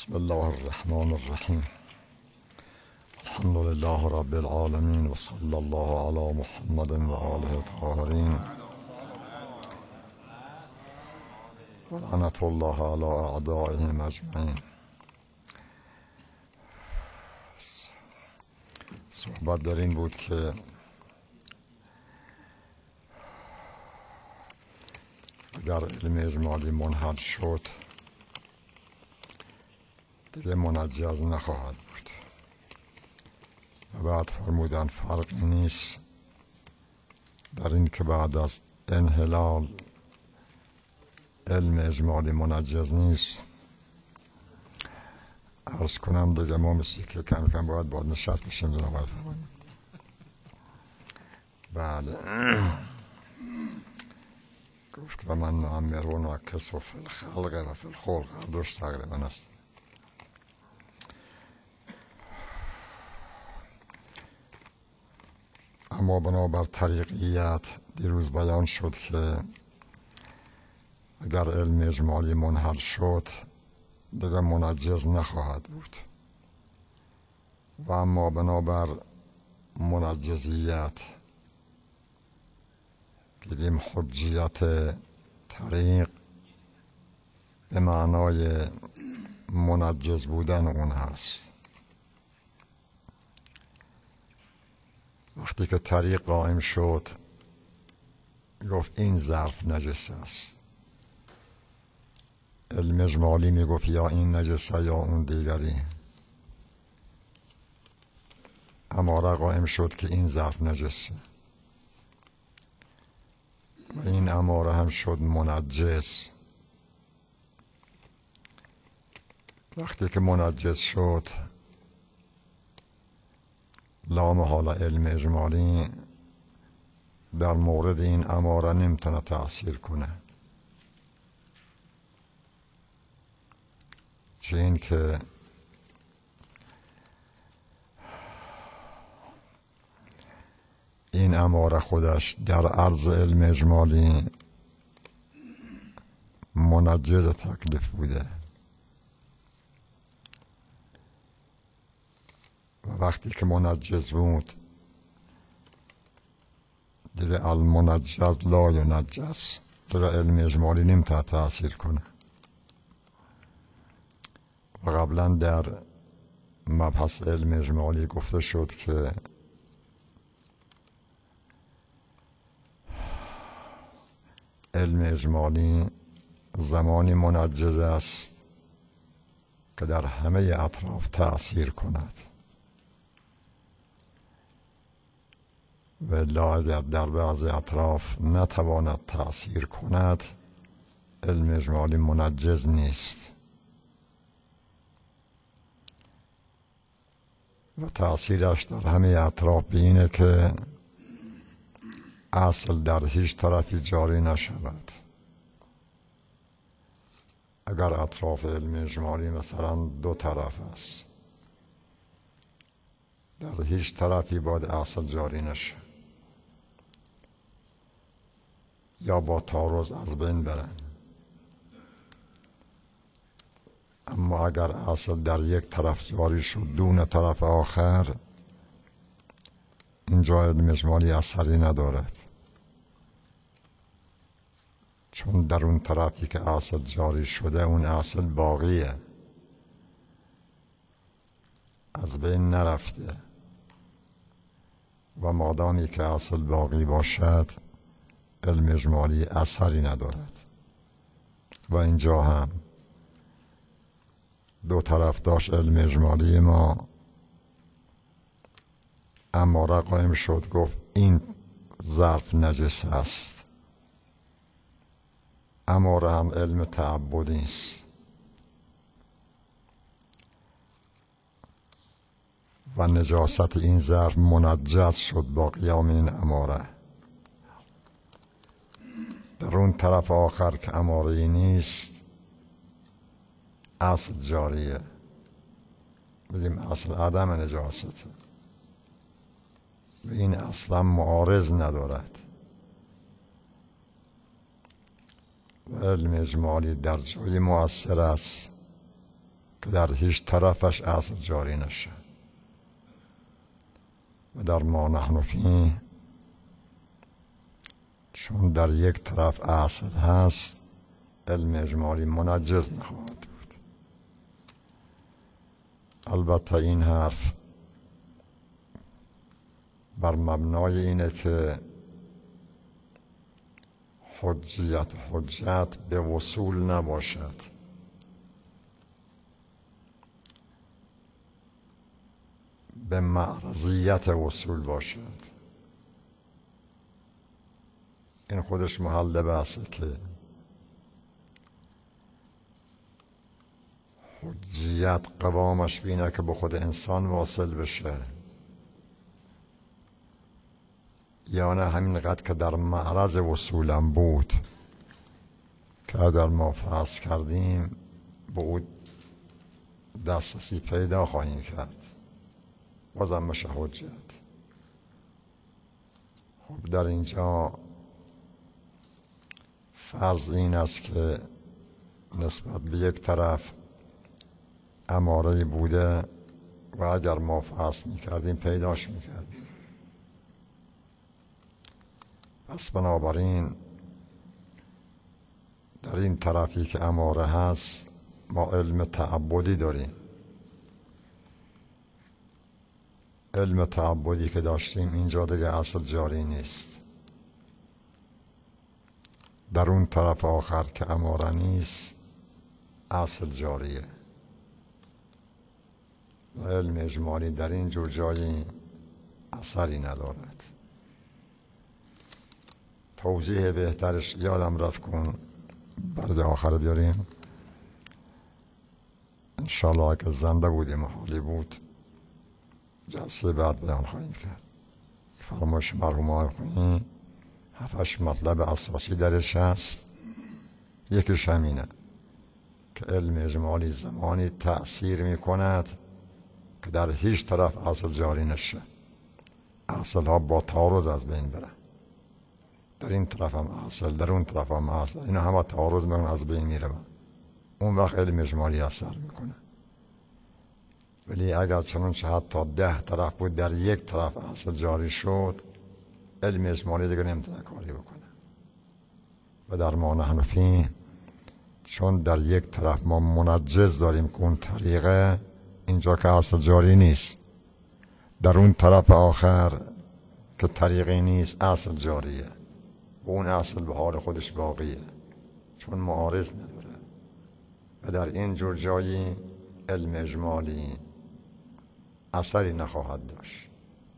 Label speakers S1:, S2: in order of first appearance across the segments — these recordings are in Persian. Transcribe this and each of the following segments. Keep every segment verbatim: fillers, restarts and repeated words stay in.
S1: بسم الله الرحمن الرحیم. الحمد لله رب العالمین و صلی الله علی محمد و آله الطاهرین و لعنت الله علی اعدائهم اجمعین. صحبت در این بود که اگر علم اجمالی منحل شد دیگه منجز نخواهد بود. و بعد فرمودن فرقی نیست در این که بعد از انحلال علم اجمالی منجز نیست. عرض کنم دیگه ما مثل که کم کم باید باید نشست بشیم جناب فرمانید. بله گفت و من نعمرون و کسو فی الخلق و فی الخلق دوش تقریبا است. اما بنابر طریقیت دیروز بیان شد که اگر علم اجمالی منحل شد دیگه منجز نخواهد بود. و اما بنابر منجزیت دیدیم حجیت طریق به معنای منجز بودن اون هست. وقتی که طریق قائم شد گفت این ظرف نجس است، علم اجمالی می گفت یا این نجسه یا اون دیگری. اماره قائم شد که این ظرف نجسه و این اماره هم شد منجس. وقتی که منجس شد لا محال علم اجمالی در مورد این اماره نمیتونه تأثیر کنه، چه این که این اماره خودش در عرض علم اجمالی منجز تکلیف بوده و وقتی که منجز بود دیگه المنجز لا ینجس، دیگه علم اجمالی نمیتونه تأثیر کنه. و قبلا در مبحث علم اجمالی گفته شد که علم اجمالی زمانی منجز است که در همه اطراف تأثیر کند و لا اگر در بعض اطراف نتواند تأثیر کند علم اجمالی منجز نیست. و تأثیرش در همه اطراف بینه که اصل در هیچ طرفی جاری نشود. اگر اطراف علم اجمالی مثلا دو طرف است در هیچ طرفی باید اصل جاری نشه یا با تعارض از بین برن. اما اگر اصل در یک طرف جاری شد دون طرف آخر اینجا علم اجمالی اثری ندارد، چون در اون طرفی که اصل جاری شده اون اصل باقیه، از بین نرفته و مادامی که اصل باقی باشد علم اجمالی اثری ندارد. و اینجا هم دو طرف داشت علم اجمالی ما. اماره قائم شد گفت این ظرف نجس است، اماره هم علم تعبدی است و نجاست این ظرف منجز شد با قیام این اماره. در اون طرف آخر که اماره نیست اصل جاریه، بگیم اصل عدم نجاسته و این اصلا معارض ندارد. و علم اجمالی در جای مؤثر است که در هیچ طرفش اصل جاری نشه. و در ما نحن فیه، چون در یک طرف اصل هست، علم اجمالی منجز نخواهد بود. البته این حرف بر مبنای اینه که حجیت حجت به وصول نباشد، به معرضیت وصول باشد. این خودش محل بحثه که حجیت قوامش بینه که به خود انسان واصل بشه، یا نه همینقدر که در معرض وصولم بود که اگر ما فرض کردیم به او دسترسی پیدا خواهیم کرد، بازم میشه حجت. خب در اینجا فرض این است که نسبت به یک طرف اماره بوده و اگر ما فرض میکردیم پیداش میکردیم. پس بنابراین در این طرفی که اماره هست ما علم تعبدی داریم. علم تعبدی که داشتیم اینجا دیگه اصل جاری نیست. در اون طرف آخر که اماره نیست اصل جاریه. و علم اجمالی در این جور جایی اثری ندارد. توضیح بهترش یادم رفت کن برد آخر بیاریم انشالله. اگه زنده بودیم و حالی بود جلسه بعد بیان خواهیم کرد. فرمایش مرحوم آقای خونی هفتش مطلب اساسی درش هست. یکیش همینه که علم اجمالی زمانی تأثیر می کند که در هیچ طرف اصل جاری نشه، اصل ها با تعارض از بین بره. در این طرف هم اصل، در اون طرف هم اصل، اینا همه تعارض میکنن از بین میره. اون وقت علم اجمالی اثر میکنه. ولی اگر چنانچه حتی ده طرف بود در یک طرف اصل جاری شد، علم اجمالی دیگه نمیتونه کاری بکنه. و در ما نحن فیه، چون در یک طرف ما منجز داریم که اون طریقه اینجا که اصل جاری نیست، در اون طرف آخر که طریقی نیست اصل جاریه و اون اصل به حال خودش باقیه چون معارض نداره. و در این جور جایی علم اجمالی اثری نخواهد داشت.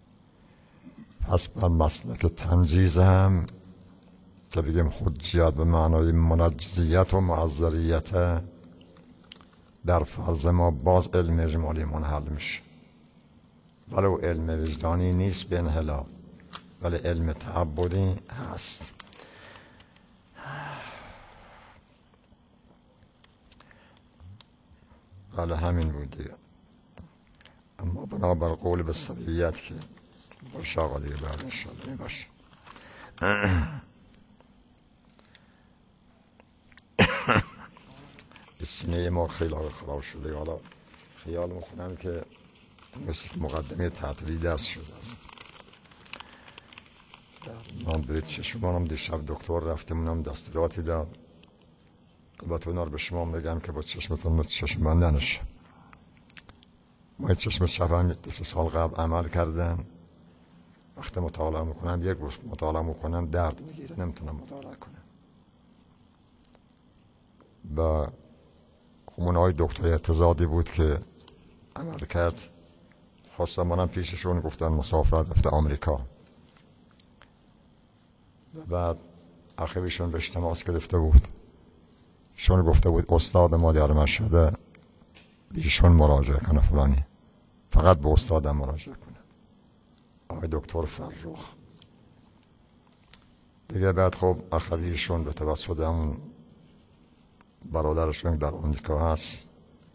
S1: پس بر مسلک تنجیز هم که بگیم حجیت به معنای منجزیت و معذریت، در فرض ما باز علم اجمالی منحل میشه. ولو علم وجدانی نیست به انحلا، ولی علم تعبدی هست. بله همین بود دیگه. اما بنابر قول به سبیلیت که باشه آقا دیگه بعد انشاءالله باشه. سینه ما خیلی خراب شده. حالا خیال میکنم که مثل مقدمه تعطیلی درس شده است. من برید چشمانم دیشب دکتر رفتیم اونم دستوراتی داد. البته اونا رو به شما میگم که با چشمتون مثل چشم من ننشه. ما چشم چپ هم دو سه سال قبل عمل کردن. وقتی مطالعه میکنم یک روز مطالعه میکنم درد میگیره، نمیتونم مطالعه کنم. و همونهای دکتر اعتزادی بود که عمل کرد، خواستم منم پیششون، گفتن مسافرت رفته آمریکا. و بعد اخیرشون به تماس گرفته بود، شون گفته بود استاد ما در مشهد، بیشون مراجعه کنه فلانی، فقط به استادم مراجعه کنه، آقای دکتر فرخ دیگه. بعد خب اخیرشون به توسط همون برادرشون در آمریکا هست،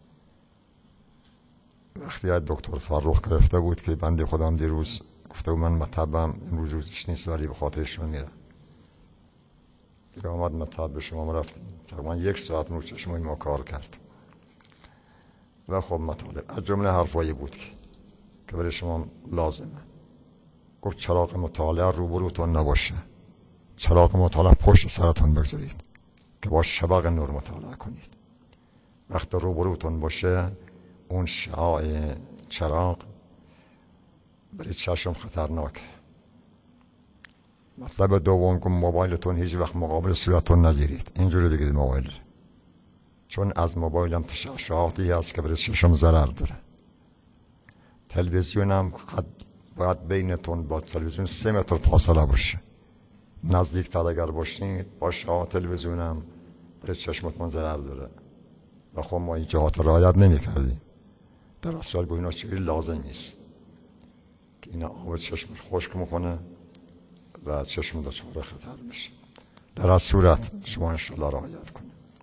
S1: وقتی از دکتر فرخ گرفته بود که بنده خودم دیروز گفته بود من مطبم امروز روزش نیست ولی به خاطرشون میرم دیگه. آمد مطب به شما رفتیم، تقریبا یک ساعت نور چشمای ما کار کرد. و خب مطالب از جمله حرفایی بود که که برای شما لازمه. گفت چراغ مطالعه روبروتون نباشه، چراغ مطالعه پشت سرتون بگذارید که با شبق نور مطالعه کنید. وقتی روبروتون باشه اون شعاع چراغ برای چشم خطرناکه. مطلب دوم که موبایلتون هیچ وقت مقابل صورتتون نگیرید، اینجوری بگیرید موبایل، چون از موبایل هم تشعشعاتی هست که برای چشم ضرر داره. تلویزیون هم باید بینتون با تلویزیون سه متر فاصله باشه. نزدیک تر اگر باشید با شعاع تلویزیون هم برای چشمتون ضرر داره و خب ما این جهات رعایت نمی کردیم. در اصل با اینا چیزی لازم نیست که اینا آب چشم خشک میکنه و چشم دچار خطر میشه. در از صورت شما انشالله رعایت کنید.